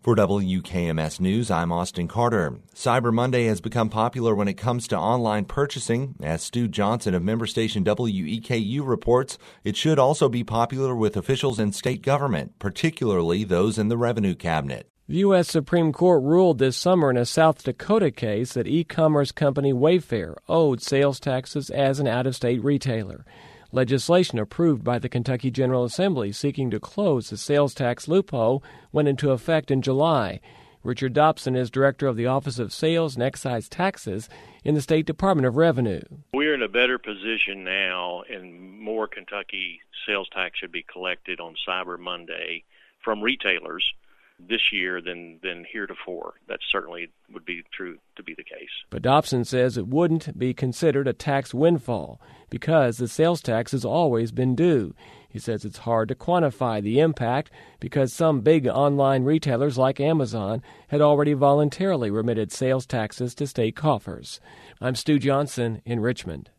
For WKMS News, I'm Austin Carter. Cyber Monday has become popular when it comes to online purchasing. As Stu Johnson of member station WEKU reports, it should also be popular with officials in state government, particularly those in the Revenue Cabinet. The U.S. Supreme Court ruled this summer in a South Dakota case that e-commerce company Wayfair owed sales taxes as an out-of-state retailer. Legislation approved by the Kentucky General Assembly seeking to close the sales tax loophole went into effect in July. Richard Dobson is director of the Office of Sales and Excise Taxes in the State Department of Revenue. We're in a better position now, and more Kentucky sales tax should be collected on Cyber Monday from retailers this year than heretofore. That certainly would be true to be the case. But Dobson says it wouldn't be considered a tax windfall because the sales tax has always been due. He says it's hard to quantify the impact because some big online retailers like Amazon had already voluntarily remitted sales taxes to state coffers. I'm Stu Johnson in Richmond.